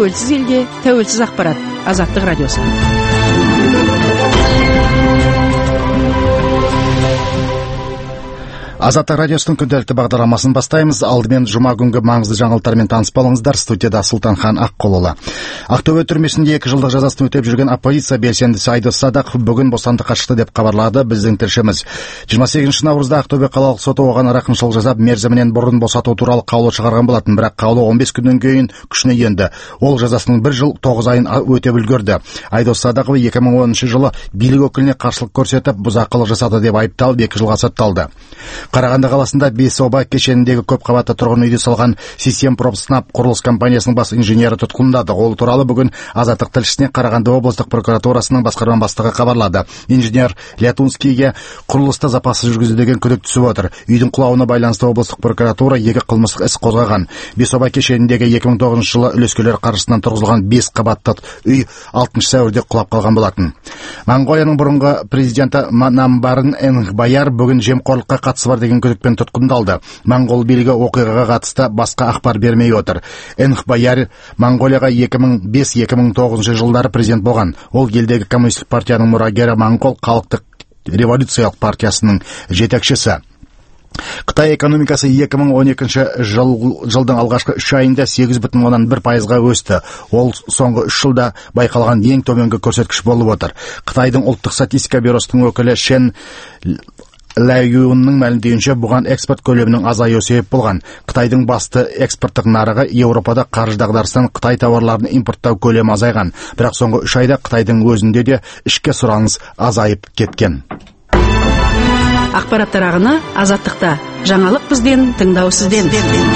тәуелсіз елге, тәуелсіз ақпарат. Азаттық радиосы. Азаттық радиосының күнделікті бағдарламасын бастаймыз. Алдымен жұма күнгі маңызды жаңалықтармен танысып алыңыздар. Студияда Сұлтанхан Аққолұлы. Ақтөбе түрмесінде 2 жылдық жазасын өтеп жүрген оппозиция белсендісі Айдос Садықов бүгін бостандыққа шықты деп хабарлады біздің тілшіміз. 28 наурызда Ақтөбе қалалық соты оған рақымшылық жасап, мерзімінен бұрын босату туралы қаулы шығарған болатын, бірақ қаулы 15 күннен кейін күшіне енді. Ол жазасының 1 жыл 9 айын өтеп үлгерді. Айдос Садықов 2010 жылы билік өкіліне қарсылық көрсетіп, бұзақылық жасады деп айыпталып 2 жылға сотталды. Қарағанды қаласында 5 оба кешеніндегі көп қабатты тұрғын үйде салған Систем Пропснаб құрылыс компаниясының бас инженері тұтқындалды. Ол туралы бүгін Азаттық тілшісіне Қарағанды облыстық прокуратурасының басқарма бастығы хабарлады. Инженер Лятунскийге құрылыста запасы жүргізді деген күдік түсіп отыр. Үйдің құлауына байланысты облыстық прокуратура 2 қылмыстық іс қозғаған. 5 оба кешеніндегі 2009 жылы үлескерлер қаржысынан тұрғызылған 5 қабатты үй 6 сәуірде құлап қалған болатын. Моңғолияның бұрынғы президенті Намбарын Энхбаяр бүгін жемқорлыққа қатысы бар деген күдікпен тұтқындалды. Моңғол билігі оқиғаға қатысты басқа ақпар бермей отыр. Энхбаяр Моңғолияға 2005-2009 жылдары президент болған. Ол елдегі коммунистік партияның мұрагері, Моңғол халықтық революциялық партиясының жетекшісі. Қытай экономикасы 2012 жылдың алғашқы 3 айында 8,1%-ға өсті. Ол соңғы 3 жылда байқалған ең төменгі көрсеткіш болып отыр. Қытайдың ұлттық статистика бюросының өкілі Шен Лайюнның мәлімдеуінше, бұған экспорт көлемінің азаюы себеп болған. Қытайдың басты экспорттық нарығы Еуропада қаржы дағдарысынан Қытай тауарларын импорттау көлемі азайған. Бірақ соңғы 3 айда Қытайдың өзінде де ішкі сұраныс азайып кеткен. Ақпараттар ағыны Азаттықта. Жаңалық бізден, тыңдау сізден.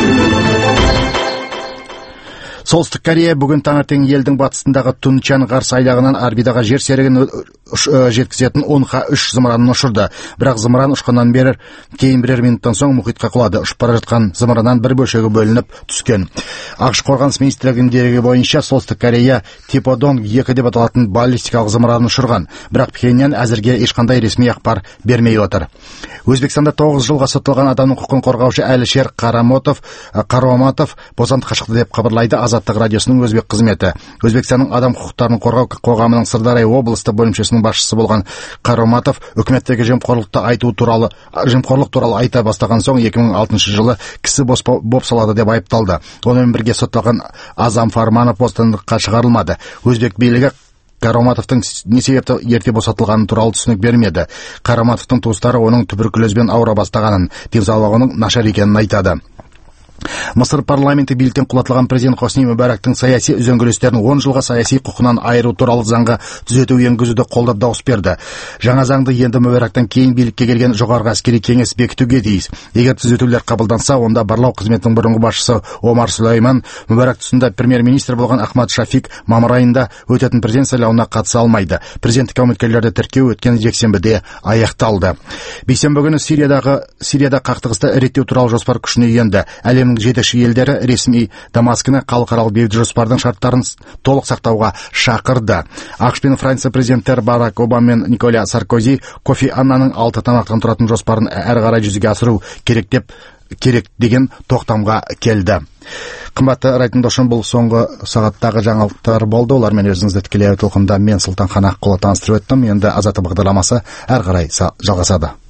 Солтүстік Корея бүгін таңертең елдің батысындағы Тунчан ғарыш айлағынан орбитаға жер серігін жеткізетін Он-3 зымыранын ұшырды. Бірақ зымыран ұшқаннан кейін бірер минуттан соң мұхитқа құлады. Ұшып бара жатқан зымыраннан бір бөлшегі бөлініп түскен. ақш қорғаныс министрлігінің дерегі бойынша Солтүстік Корея Типодон 2 деп аталатын баллистикалық зымыранын ұшырған. Бірақ Пхеньян әзірге ешқандай ресми ақпар бермей отыр. Өзбекстанда 9 жылға сотталған адамның құқығын қорғаушы Әлішер Қараматов бостандыққа шықты деп хабарлайды Азаттық радиосының өзбек қызметі. Өзбекстанның адам құқықтарын қорғау қоғамының Сырдария облыстық бөлімшесінің басшысы болған Қараматов үкіметтегі жемқорлық туралы айта бастаған соң 2006 жылы кісі боп салады деп айыпталды. Онымен бірге сотталған Азам Фарманов бостандыққа шығарылмады. Өзбек билігі Қараматовтың не себепті ерте босатылғаны туралы түсінік бермеді. Қараматовтың туыстары оның туберкулезбен ауыра бастағанын, денсаулығының нашар екенін айтады. Мысыр парламенті биліктен құлатылған президент Хосни Мүбәрактың саяси үзеңгілестерін 10 жылға саяси құқынан айыру туралы заңға түзету енгізуді қолдап дауыс берді. Жаңа заңды енді Мүбәрактан кейін билікке келген жоғарғы әскери кеңес бекітуге тиіс. Егер түзетулер қабылданса, онда барлау қызметінің бұрынғы басшысы Омар Сүлейман Мүбәрак тұсында премьер-министр болған Ахмад Шафик мамыр айында өтетін президент сайлауына қатыса алмайды. Президенттік үміткерлерді тіркеу өткен жексенбіде аяқталды. Бейсенбі күні Сирияда қақтығысты реттеу туралы жоспар күшіне енді. Әлемнің жетекші елдері ресми Дамаскіні халықаралық бейбіт жоспардың шарттарын толық сақтауға шақырды. ақш пен Франция президенттері Барак Обама мен Николя Саркози Кофи Аннаның 6 тармақтан тұратын жоспарын әрі қарай жүзеге асыру керек деген тоқтамға келді. Қымбатты радиотыңдаушым, бұл соңғы сағаттағы жаңалықтар болды. Олармен өзіңізді тікелей толқында мен Сұлтанхан Аққолы таныстырып өттім. Енді Азаттық бағдарламасы әрі қарай жалғасады.